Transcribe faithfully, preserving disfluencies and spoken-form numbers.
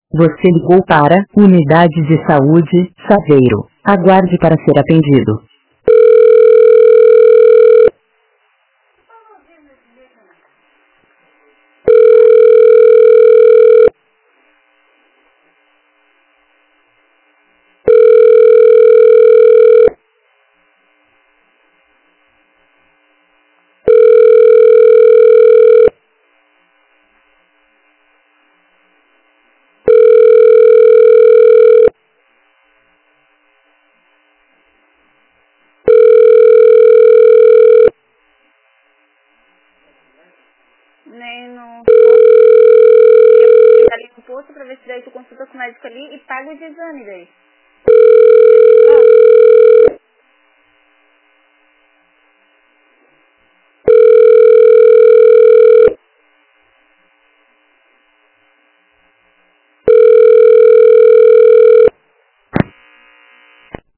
Você ligou para Unidade de Saúde, Saveiro. Aguarde para ser atendido. Nem no posto. Eu ali no posto pra ver se daí tu consulta com o médico ali e paga os exames daí.